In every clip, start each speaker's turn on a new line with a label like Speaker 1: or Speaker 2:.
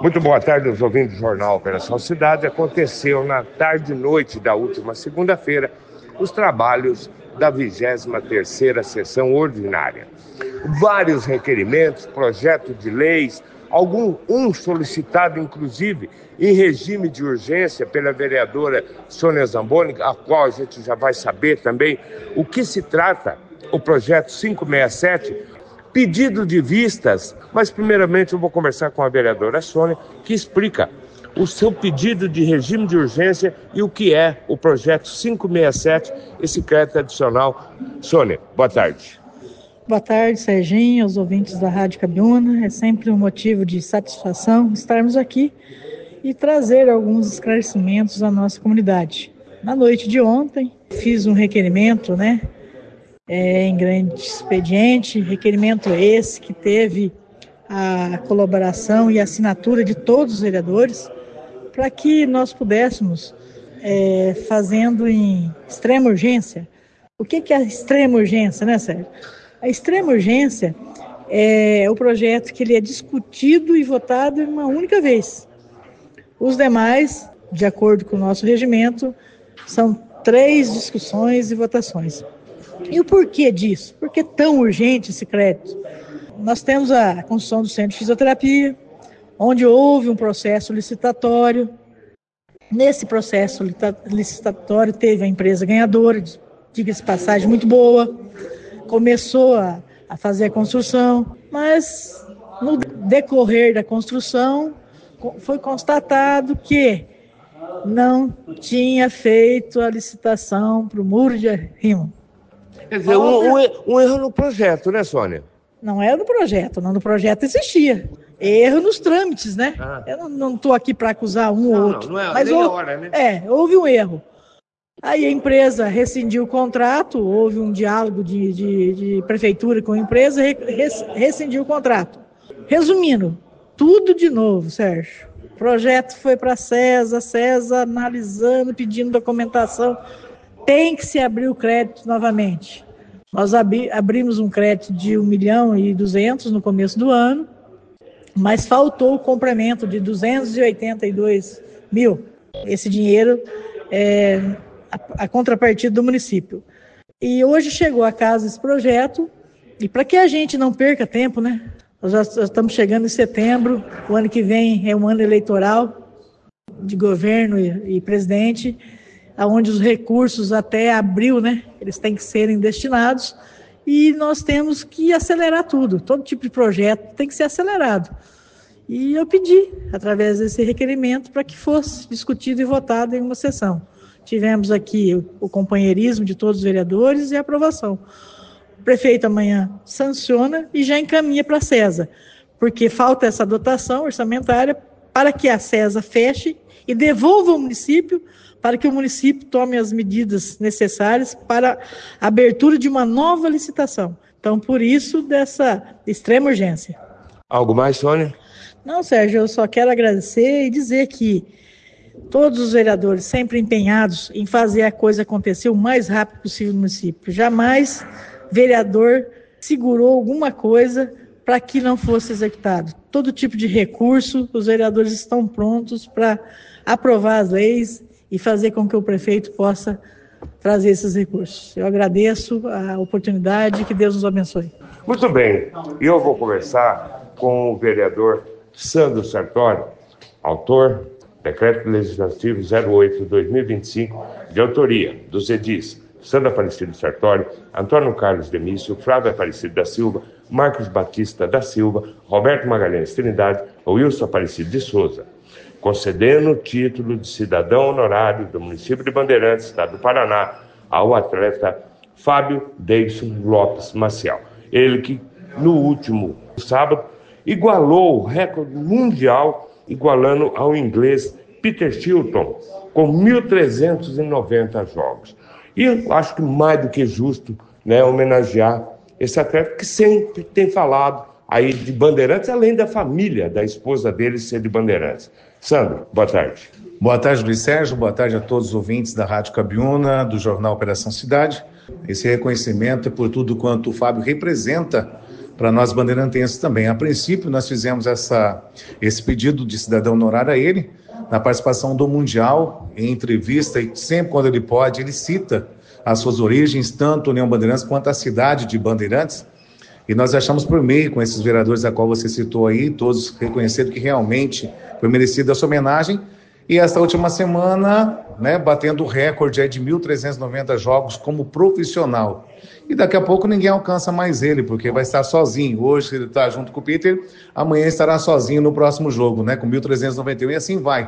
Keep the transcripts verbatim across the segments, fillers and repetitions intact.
Speaker 1: Muito boa tarde aos ouvintes do Jornal Operação Cidade. Aconteceu na tarde e noite da última segunda-feira os trabalhos da vigésima terceira sessão ordinária. Vários requerimentos, projetos de leis, algum um solicitado inclusive em regime de urgência pela vereadora Sônia Zamboni, a qual a gente já vai saber também o que se trata, o projeto quinhentos e sessenta e sete, pedido de vistas, mas primeiramente eu vou conversar com a vereadora Sônia, que explica o seu pedido de regime de urgência e o que é o projeto quinhentos e sessenta e sete, esse crédito adicional. Sônia, boa tarde.
Speaker 2: Boa tarde, Serginho, aos ouvintes da Rádio Cabiúna. É sempre um motivo de satisfação estarmos aqui e trazer alguns esclarecimentos à nossa comunidade. Na noite de ontem, fiz um requerimento, né, é, em grande expediente, requerimento esse que teve a colaboração e assinatura de todos os vereadores, para que nós pudéssemos, é, fazendo em extrema urgência. O que, que é a extrema urgência, né, Sérgio? A extrema urgência é o projeto que ele é discutido e votado em uma única vez. Os demais, de acordo com o nosso regimento, são três discussões e votações. E o porquê disso? Por que é tão urgente esse crédito? Nós temos a construção do centro de fisioterapia, onde houve um processo licitatório. Nesse processo licitatório teve a empresa ganhadora, diga-se de passagem, muito boa, começou a, a fazer a construção, mas no decorrer da construção foi constatado que não tinha feito a licitação para o muro de arrimo.
Speaker 1: Quer dizer, um, um, um erro no projeto, né, Sônia?
Speaker 2: Não é do projeto, não, do projeto existia. Erro nos trâmites, né? Ah. Eu não estou aqui para acusar um ou outro. Não, não é, mas nem houve, hora, né? É, houve um erro. Aí a empresa rescindiu o contrato, houve um diálogo de, de, de prefeitura com a empresa, res, rescindiu o contrato. Resumindo, tudo de novo, Sérgio. O projeto foi para a CESA, a CESA analisando, pedindo documentação. Tem que se abrir o crédito novamente. Nós abri, abrimos um crédito de um milhão e duzentos no começo do ano, mas faltou o complemento de duzentos e oitenta e dois mil. Esse dinheiro é a, a contrapartida do município. E hoje chegou a casa esse projeto, e para que a gente não perca tempo, né? Nós já, já estamos chegando em setembro, o ano que vem é um ano eleitoral de governo e, e presidente, onde os recursos até abril, né, eles têm que serem destinados, e nós temos que acelerar tudo. Todo tipo de projeto tem que ser acelerado. E eu pedi, através desse requerimento, para que fosse discutido e votado em uma sessão. Tivemos aqui o, o companheirismo de todos os vereadores e a aprovação. O prefeito amanhã sanciona e já encaminha para a CESA, porque falta essa dotação orçamentária para que a CESA feche e devolva ao município, para que o município tome as medidas necessárias para a abertura de uma nova licitação. Então, por isso, dessa extrema urgência.
Speaker 1: Algo mais, Sônia?
Speaker 2: Não, Sérgio, eu só quero agradecer e dizer que todos os vereadores sempre empenhados em fazer a coisa acontecer o mais rápido possível no município. Jamais vereador segurou alguma coisa para que não fosse executado. Todo tipo de recurso, os vereadores estão prontos para aprovar as leis e fazer com que o prefeito possa trazer esses recursos. Eu agradeço a oportunidade, que Deus nos abençoe.
Speaker 1: Muito bem, e eu vou conversar com o vereador Sandro Sartori, autor do Decreto Legislativo zero oito barra dois mil e vinte e cinco, de autoria dos edis Sandro Aparecido Sartori, Antônio Carlos Demício, Flávio Aparecido da Silva, Marcos Batista da Silva, Roberto Magalhães Trindade, Wilson Aparecido de Souza, concedendo o título de cidadão honorário do município de Bandeirantes, estado do Paraná, ao atleta Fábio Deison Lopes Maciel. Ele que, no último sábado, igualou o recorde mundial, igualando ao inglês Peter Shilton, com mil trezentos e noventa jogos. E eu acho que mais do que justo, né, homenagear esse atleta que sempre tem falado aí de Bandeirantes, além da família da esposa dele ser de Bandeirantes. Sandro, boa tarde.
Speaker 3: Boa tarde, Luiz Sérgio. Boa tarde a todos os ouvintes da Rádio Cabiúna, do Jornal Operação Cidade. Esse reconhecimento é por tudo quanto o Fábio representa para nós bandeirantenses também. A princípio, nós fizemos essa, esse pedido de cidadão honorário a ele, na participação do Mundial, em entrevista, e sempre quando ele pode, ele cita as suas origens, tanto União Bandeirantes quanto a cidade de Bandeirantes. E nós achamos por meio, com esses vereadores a qual você citou aí, todos reconhecendo que realmente foi merecida essa homenagem. E esta última semana, né, batendo o recorde aí de mil trezentos e noventa jogos como profissional. E daqui a pouco ninguém alcança mais ele, porque vai estar sozinho. Hoje ele está junto com o Peter, amanhã estará sozinho no próximo jogo, né, com mil trezentos e noventa e um, e assim vai.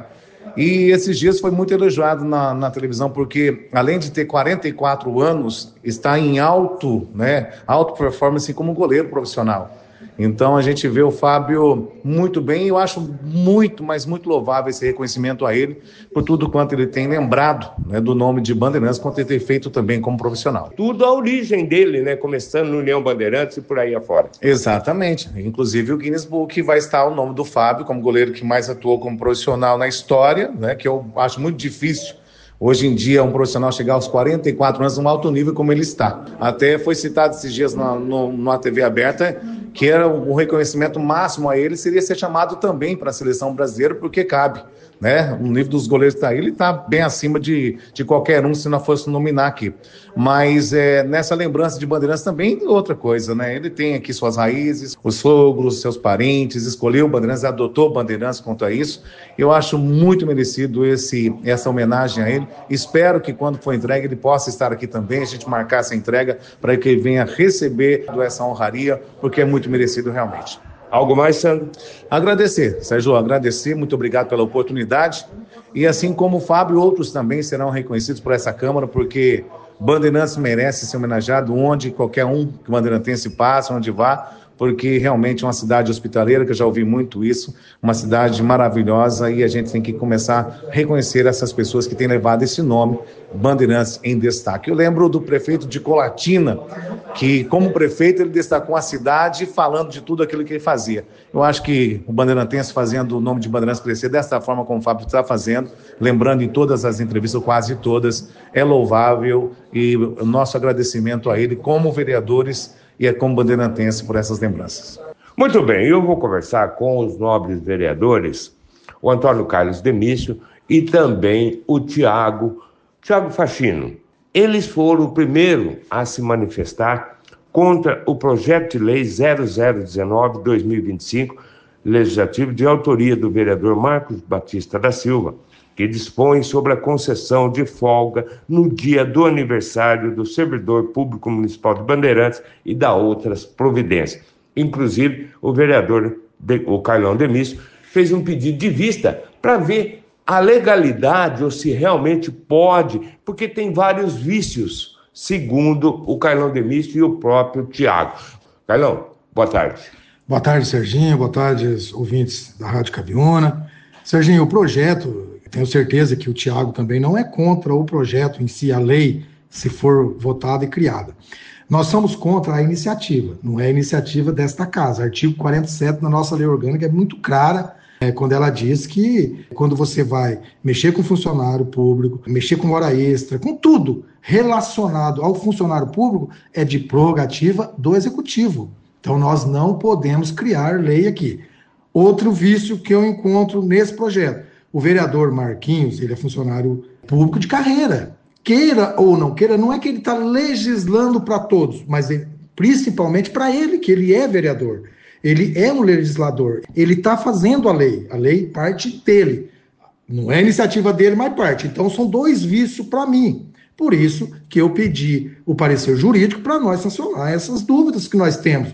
Speaker 3: E esses dias foi muito elogiado na, na televisão, porque além de ter quarenta e quatro anos, está em alto, né, alto performance como goleiro profissional. Então a gente vê o Fábio muito bem, e eu acho muito, mas muito louvável esse reconhecimento a ele, por tudo quanto ele tem lembrado, né, do nome de Bandeirantes, quanto ele tem feito também como profissional.
Speaker 1: Tudo a origem dele, né, começando no União Bandeirantes e por aí afora.
Speaker 3: Exatamente, inclusive o Guinness Book vai estar o nome do Fábio como goleiro que mais atuou como profissional na história, né, que eu acho muito difícil hoje em dia um profissional chegar aos quarenta e quatro anos num alto nível como ele está. Até foi citado esses dias na, no, na T V aberta que era o reconhecimento máximo a ele seria ser chamado também para a seleção brasileira, porque cabe, né? O nível dos goleiros está aí, ele está bem acima de, de qualquer um se não fosse nominar aqui. Mas é, nessa lembrança de Bandeirantes também outra coisa, né? Ele tem aqui suas raízes, os sogros, seus parentes, escolheu Bandeirantes, adotou Bandeirantes quanto a isso. Eu acho muito merecido esse, essa homenagem a ele. Espero que quando for entregue ele possa estar aqui também, a gente marcar essa entrega para que ele venha receber essa honraria, porque é muito merecido realmente.
Speaker 1: Algo mais, Sandro?
Speaker 3: Agradecer, Sérgio, agradecer, muito obrigado pela oportunidade. E assim como o Fábio, outros também serão reconhecidos por essa Câmara, porque Bandeirantes merece ser homenageado onde qualquer um que bandeirantense passe, onde vá, porque realmente é uma cidade hospitaleira, que eu já ouvi muito isso, uma cidade maravilhosa, e a gente tem que começar a reconhecer essas pessoas que têm levado esse nome, Bandeirantes, em destaque. Eu lembro do prefeito de Colatina, que como prefeito ele destacou a cidade falando de tudo aquilo que ele fazia. Eu acho que o bandeirantense fazendo o nome de Bandeirantes crescer dessa forma como o Fábio está fazendo, lembrando em todas as entrevistas, quase todas, é louvável, e o nosso agradecimento a ele como vereadores e é como bandeirantense por essas lembranças.
Speaker 1: Muito bem, eu vou conversar com os nobres vereadores, o Antônio Carlos Demício e também o Tiago, Tiago Faxino. Eles foram o primeiro a se manifestar contra o projeto de lei zero zero dezenove barra dois mil e vinte e cinco, legislativo de autoria do vereador Marcos Batista da Silva, que dispõe sobre a concessão de folga no dia do aniversário do servidor público municipal de Bandeirantes e da outras providências. Inclusive, o vereador, o Carlão Demício, fez um pedido de vista para ver a legalidade ou se realmente pode, porque tem vários vícios, segundo o Carlão Demício e o próprio Tiago. Carlão, boa tarde.
Speaker 4: Boa tarde, Serginho. Boa tarde, ouvintes da Rádio Cabiúna. Serginho, o projeto... Tenho certeza que o Tiago também não é contra o projeto em si, a lei, se for votada e criada. Nós somos contra a iniciativa, não é a iniciativa desta casa. Artigo quarenta e sete da nossa lei orgânica é muito clara, é, quando ela diz que quando você vai mexer com funcionário público, mexer com hora extra, com tudo relacionado ao funcionário público, é de prerrogativa do executivo. Então nós não podemos criar lei aqui. Outro vício que eu encontro nesse projeto, o vereador Marquinhos, ele é funcionário público de carreira. Queira ou não queira, não é que ele está legislando para todos, mas ele, principalmente para ele, que ele é vereador. Ele é um legislador. Ele está fazendo a lei. A lei parte dele. Não é iniciativa dele, mas parte. Então são dois vícios para mim. Por isso que eu pedi o parecer jurídico para nós sancionar essas dúvidas que nós temos.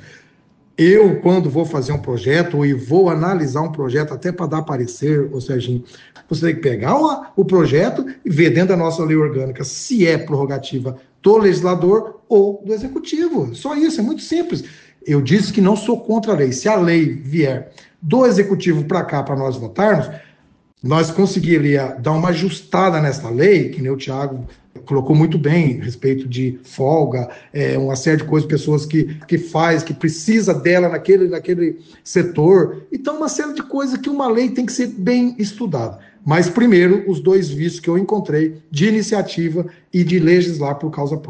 Speaker 4: Eu, quando vou fazer um projeto e vou analisar um projeto até para dar parecer, ou Serginho, você tem que pegar o, o projeto e ver dentro da nossa lei orgânica se é prerrogativa do legislador ou do executivo. Só isso, é muito simples. Eu disse que não sou contra a lei. Se a lei vier do executivo para cá, para nós votarmos, nós conseguiríamos dar uma ajustada nessa lei, que nem o Tiago colocou muito bem, a respeito de folga, é, uma série de coisas, pessoas que, que faz, que precisa dela naquele, naquele setor. Então, uma série de coisas que uma lei tem que ser bem estudada. Mas, primeiro, os dois vícios que eu encontrei de iniciativa e de legislar por causa própria.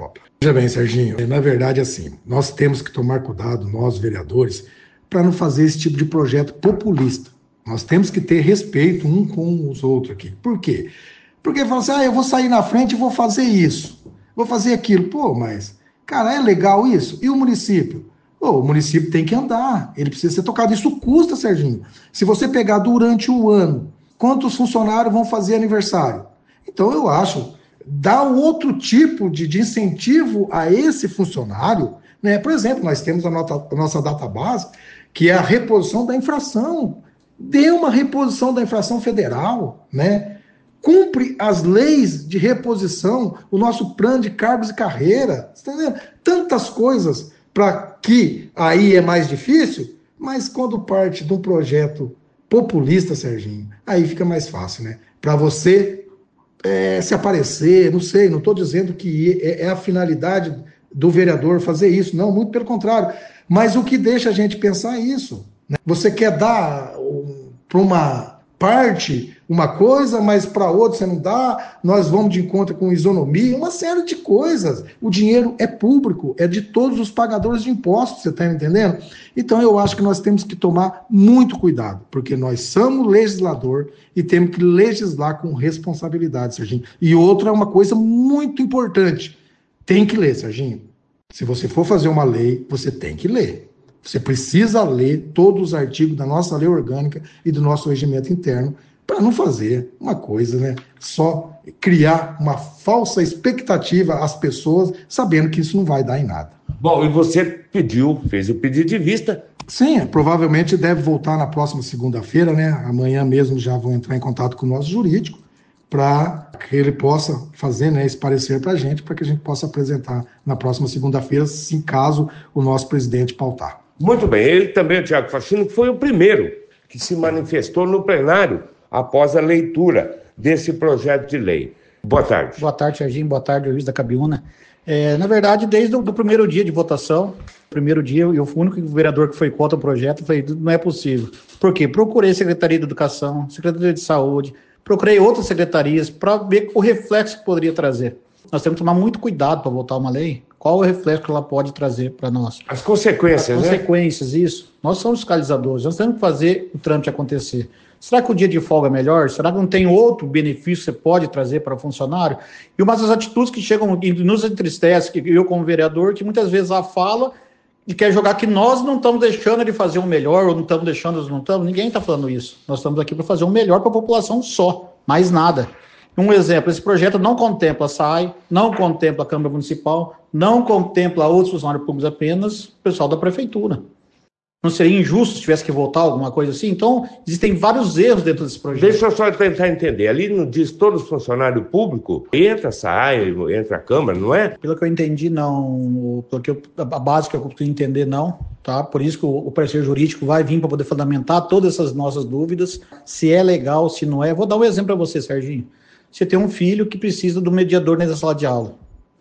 Speaker 4: Veja bem, Serginho, na verdade, assim, nós temos que tomar cuidado, nós vereadores, para não fazer esse tipo de projeto populista. Nós temos que ter respeito um com os outros aqui. Por quê? Porque fala assim, ah, eu vou sair na frente e vou fazer isso, vou fazer aquilo. Pô, mas, cara, é legal isso? E o município? Pô, o município tem que andar, ele precisa ser tocado. Isso custa, Serginho. Se você pegar durante o ano, quantos funcionários vão fazer aniversário? Então, eu acho, dar outro tipo de, de incentivo a esse funcionário, né? Por exemplo, nós temos a, nota, a nossa database, que é a reposição da infração. Dê uma reposição da infração federal, né? Cumpre as leis de reposição, o nosso plano de cargos e carreira, você tá entendendo? Tantas coisas para que aí é mais difícil, mas quando parte de um projeto populista, Serginho, aí fica mais fácil, né? Para você é, se aparecer, não sei, não estou dizendo que é, é a finalidade do vereador fazer isso, não, muito pelo contrário. Mas o que deixa a gente pensar é isso, né? Você quer dar um, para uma parte uma coisa, mas para outra você não dá, nós vamos de encontro com isonomia, uma série de coisas. O dinheiro é público, é de todos os pagadores de impostos, você está entendendo? Então eu acho que nós temos que tomar muito cuidado, porque nós somos legislador e temos que legislar com responsabilidade, Serginho. E outra é uma coisa muito importante, tem que ler, Serginho. Se você for fazer uma lei, você tem que ler. Você precisa ler todos os artigos da nossa lei orgânica e do nosso regimento interno para não fazer uma coisa, né? Só criar uma falsa expectativa às pessoas, sabendo que isso não vai dar em nada.
Speaker 1: Bom, e você pediu, fez o pedido de vista.
Speaker 4: Sim, provavelmente deve voltar na próxima segunda-feira, né? Amanhã mesmo já vou entrar em contato com o nosso jurídico para que ele possa fazer, né, esse parecer para a gente, para que a gente possa apresentar na próxima segunda-feira, se caso o nosso presidente pautar.
Speaker 1: Muito bem, ele também, o Tiago Faxino, foi o primeiro que se manifestou no plenário após a leitura desse projeto de lei. Boa tarde.
Speaker 5: Boa tarde, Serginho. Boa tarde, Luiz da Cabiúna. É, na verdade, desde o do primeiro dia de votação, primeiro dia, eu fui o único vereador que foi contra o projeto, falei, não é possível. Por quê? Procurei Secretaria de Educação, Secretaria de Saúde, procurei outras secretarias para ver o reflexo que poderia trazer. Nós temos que tomar muito cuidado para votar uma lei. Qual o reflexo que ela pode trazer para nós?
Speaker 1: As consequências,
Speaker 5: As
Speaker 1: né?
Speaker 5: consequências, isso. Nós somos fiscalizadores, nós temos que fazer o trâmite acontecer. Será que o dia de folga é melhor? Será que não tem outro benefício que você pode trazer para o funcionário? E uma das atitudes que chegam e nos entristece, que eu como vereador, que muitas vezes a fala e quer jogar que nós não estamos deixando ele fazer o melhor, ou não estamos deixando, não estamos, ninguém está falando isso. Nós estamos aqui para fazer o melhor para a população só, mais nada. Um exemplo, esse projeto não contempla a S A I, não contempla a Câmara Municipal, não contempla outros funcionários públicos, apenas o pessoal da Prefeitura. Não seria injusto se tivesse que votar alguma coisa assim? Então, existem vários erros dentro desse projeto.
Speaker 1: Deixa eu só tentar entender. Ali não diz todo funcionário público, entra, sai, entra a Câmara, não é?
Speaker 5: Pelo que eu entendi, não. Pelo que eu, a base que eu consegui entender, não. Tá? Por isso que o, o parecer jurídico vai vir para poder fundamentar todas essas nossas dúvidas, se é legal, se não é. Vou dar um exemplo para você, Serginho. Você tem um filho que precisa do mediador nessa sala de aula.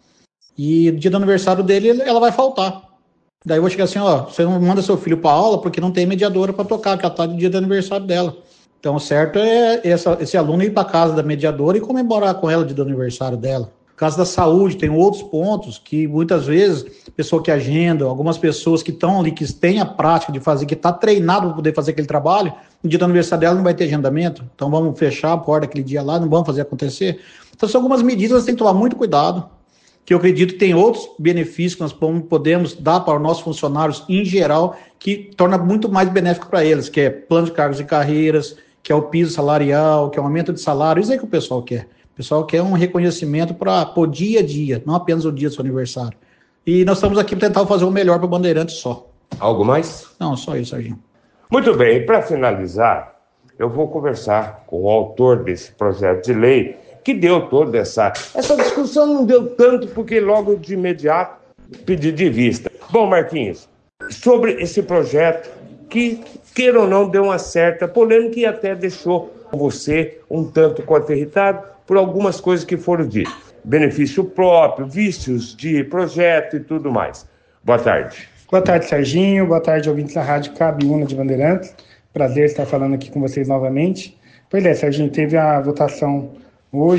Speaker 5: E no dia do aniversário dele, ela vai faltar. Daí eu vou chegar assim, ó, você não manda seu filho para aula porque não tem mediadora para tocar, que ela está no dia do aniversário dela. Então, o certo é essa, esse aluno ir para casa da mediadora e comemorar com ela o dia do aniversário dela. No caso da saúde, tem outros pontos que muitas vezes, pessoa que agenda, algumas pessoas que estão ali, que têm a prática de fazer, que está treinado para poder fazer aquele trabalho, no dia do aniversário dela não vai ter agendamento, então vamos fechar a porta aquele dia lá, não vamos fazer acontecer. Então, são algumas medidas, você tem que tomar muito cuidado, que eu acredito que tem outros benefícios que nós podemos dar para os nossos funcionários em geral, que torna muito mais benéfico para eles, que é plano de cargos e carreiras, que é o piso salarial, que é o aumento de salário, isso é que o pessoal quer. O pessoal quer um reconhecimento para o dia a dia, não apenas o dia do seu aniversário. E nós estamos aqui para tentar fazer o melhor para o Bandeirante só.
Speaker 1: Algo mais?
Speaker 5: Não, só isso, Serginho.
Speaker 1: Muito bem, para finalizar, eu vou conversar com o autor desse projeto de lei, que deu toda essa... Essa discussão não deu tanto, porque logo de imediato pedi de vista. Bom, Marquinhos, sobre esse projeto, que, queira ou não, deu uma certa polêmica e até deixou você um tanto quanto irritado por algumas coisas que foram ditas. Benefício próprio, vícios de projeto e tudo mais. Boa tarde.
Speaker 6: Boa tarde, Serginho. Boa tarde, ouvintes da Rádio Cabiúna de Bandeirantes. Prazer estar falando aqui com vocês novamente. Pois é, Serginho, teve a votação hoje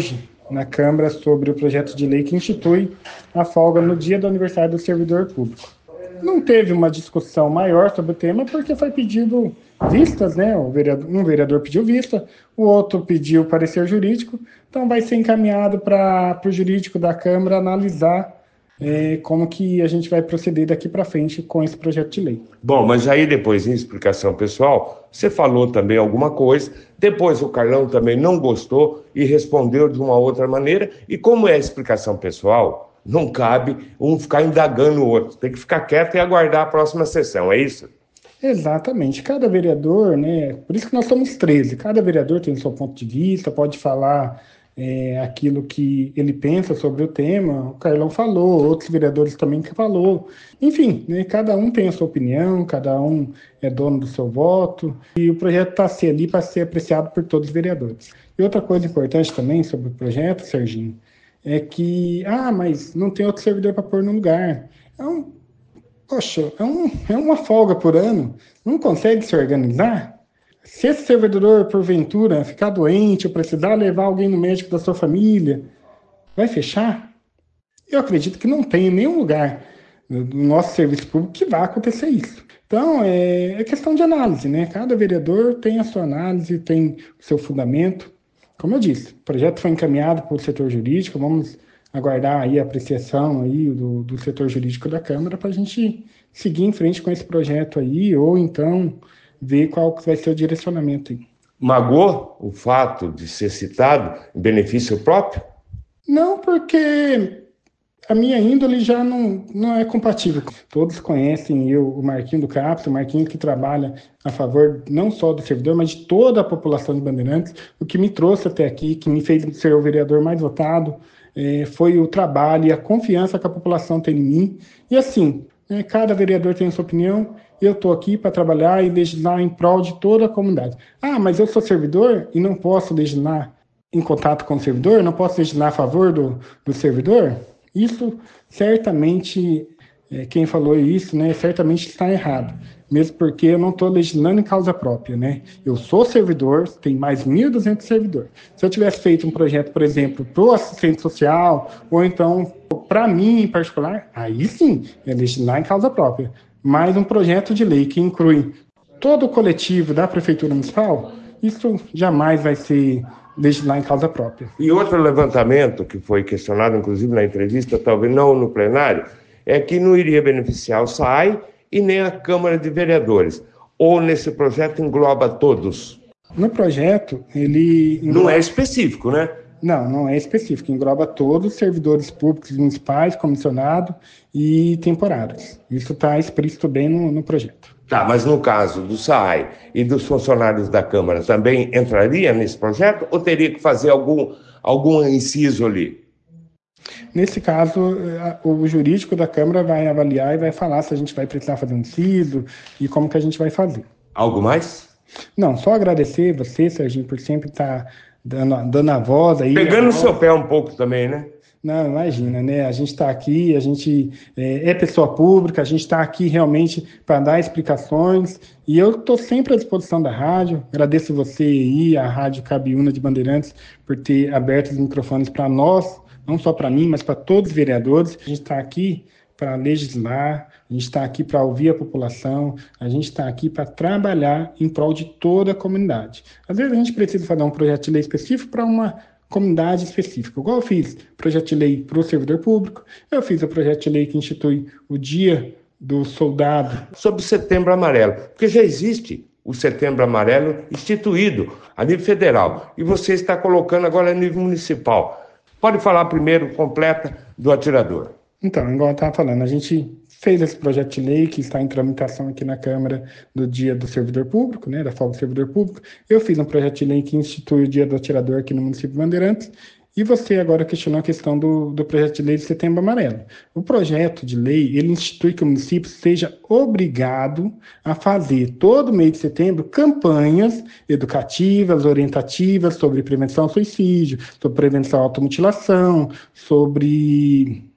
Speaker 6: na Câmara sobre o projeto de lei que institui a folga no dia do aniversário do servidor público. Não teve uma discussão maior sobre o tema porque foi pedido vistas, né? O vereador, um vereador pediu vista, o outro pediu parecer jurídico, então vai ser encaminhado para o jurídico da Câmara analisar é, como que a gente vai proceder daqui para frente com esse projeto de lei.
Speaker 1: Bom, mas aí depois, em explicação pessoal, você falou também alguma coisa, depois o Carlão também não gostou e respondeu de uma outra maneira, e como é explicação pessoal, não cabe um ficar indagando o outro, tem que ficar quieto e aguardar a próxima sessão, é isso?
Speaker 6: Exatamente, cada vereador, né, por isso que nós somos treze, cada vereador tem o seu ponto de vista, pode falar é, aquilo que ele pensa sobre o tema, o Carlão falou, outros vereadores também que falou, enfim, né, cada um tem a sua opinião, cada um é dono do seu voto, e o projeto está ali para ser apreciado por todos os vereadores. E outra coisa importante também sobre o projeto, Serginho, é que, ah, mas não tem outro servidor para pôr no lugar. É um, poxa, é, um, é uma folga por ano, não consegue se organizar? Se esse servidor, porventura, ficar doente ou precisar levar alguém no médico da sua família, vai fechar? Eu acredito que não tem nenhum lugar do nosso serviço público que vá acontecer isso. Então, é, é questão de análise, né? Cada vereador tem a sua análise, tem o seu fundamento. Como eu disse, o projeto foi encaminhado para o setor jurídico, vamos aguardar aí a apreciação aí do, do setor jurídico da Câmara para a gente seguir em frente com esse projeto aí, ou então ver qual vai ser o direcionamento aí.
Speaker 1: Magoou o fato de ser citado em benefício próprio?
Speaker 6: Não, porque a minha índole já não, não é compatível. Todos conhecem eu, o Marquinho do CAPS, o Marquinho que trabalha a favor não só do servidor, mas de toda a população de Bandeirantes. O que me trouxe até aqui, que me fez ser o vereador mais votado, é, foi o trabalho e a confiança que a população tem em mim. E assim, né, cada vereador tem a sua opinião, eu estou aqui para trabalhar e legislar em prol de toda a comunidade. Ah, mas eu sou servidor e não posso legislar em contato com o servidor? Não posso legislar a favor do, do servidor? Isso certamente, é, quem falou isso, né, certamente está errado, mesmo porque eu não estou legislando em causa própria, né? Eu sou servidor, tem mais mil e duzentos servidores. Se eu tivesse feito um projeto, por exemplo, para o assistente social, ou então para mim em particular, aí sim, é legislar em causa própria. Mas um projeto de lei que inclui todo o coletivo da Prefeitura Municipal, isso jamais vai ser legislar em causa própria.
Speaker 1: E outro levantamento que foi questionado, inclusive na entrevista, talvez não no plenário, é que não iria beneficiar o S A I e nem a Câmara de Vereadores. Ou nesse projeto engloba todos?
Speaker 6: No projeto, ele... Engloba...
Speaker 1: Não é específico, né?
Speaker 6: Não, não é específico. Engloba todos os servidores públicos municipais, comissionados e temporários. Isso está explícito bem no, no projeto.
Speaker 1: Tá, mas no caso do S A I e dos funcionários da Câmara, também entraria nesse projeto ou teria que fazer algum, algum inciso ali?
Speaker 6: Nesse caso, o jurídico da Câmara vai avaliar e vai falar se a gente vai precisar fazer um inciso e como que a gente vai fazer.
Speaker 1: Algo mais?
Speaker 6: Não, só agradecer você, Serginho, por sempre estar dando, dando a voz aí.
Speaker 1: Pegando o
Speaker 6: voz.
Speaker 1: seu pé um pouco também, né?
Speaker 6: Não, imagina, né? A gente está aqui, a gente é, é pessoa pública, a gente está aqui realmente para dar explicações e eu estou sempre à disposição da rádio. Agradeço você aí, a Rádio Cabiúna de Bandeirantes, por ter aberto os microfones para nós, não só para mim, mas para todos os vereadores. A gente está aqui para legislar, a gente está aqui para ouvir a população, a gente está aqui para trabalhar em prol de toda a comunidade. Às vezes a gente precisa fazer um projeto de lei específico para uma comunidade específica. Igual eu fiz projeto de lei para o servidor público, eu fiz o projeto de lei que institui o Dia do Soldado.
Speaker 1: Sobre o Setembro Amarelo, porque já existe o Setembro Amarelo instituído a nível federal e você está colocando agora a nível municipal. Pode falar primeiro, completa, do atirador.
Speaker 6: Então, igual eu estava falando, a gente fez esse projeto de lei que está em tramitação aqui na Câmara do Dia do Servidor Público, né, da folga do servidor público. Eu fiz um projeto de lei que institui o Dia do Atirador aqui no município de Bandeirantes. E você agora questionou a questão do, do projeto de lei de Setembro Amarelo. O projeto de lei, ele institui que o município seja obrigado a fazer, todo mês de setembro, campanhas educativas, orientativas sobre prevenção ao suicídio, sobre prevenção à automutilação, sobre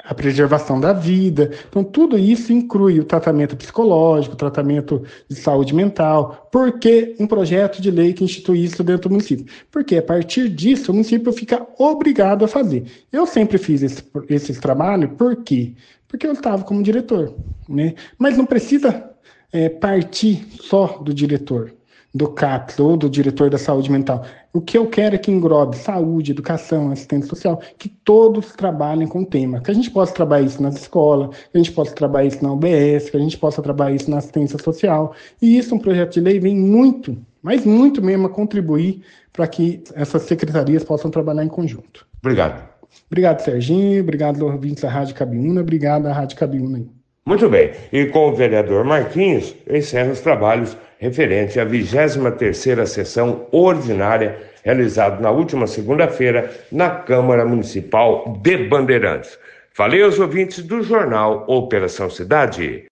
Speaker 6: a preservação da vida. Então, tudo isso inclui o tratamento psicológico, o tratamento de saúde mental. Por que um projeto de lei que institui isso dentro do município? Porque, a partir disso, o município fica obrigado a fazer. Eu sempre fiz esse, esse trabalho, por quê? Porque eu estava como diretor, né? Mas não precisa é, partir só do diretor, do CAPS ou do diretor da saúde mental. O que eu quero é que englobe saúde, educação, assistência social, que todos trabalhem com o tema. Que a gente possa trabalhar isso nas escolas, que a gente possa trabalhar isso na U B S, que a gente possa trabalhar isso na assistência social. E isso, um projeto de lei, vem muito, mas muito mesmo a contribuir para que essas secretarias possam trabalhar em conjunto.
Speaker 1: Obrigado.
Speaker 6: Obrigado, Serginho. Obrigado, ouvintes da Rádio Cabiúna. Obrigado à Rádio Cabiúna aí.
Speaker 1: Muito bem. E com o vereador Marquinhos, eu encerro os trabalhos referente à vigésima terceira sessão ordinária realizada na última segunda-feira na Câmara Municipal de Bandeirantes. Falei aos ouvintes do jornal Operação Cidade.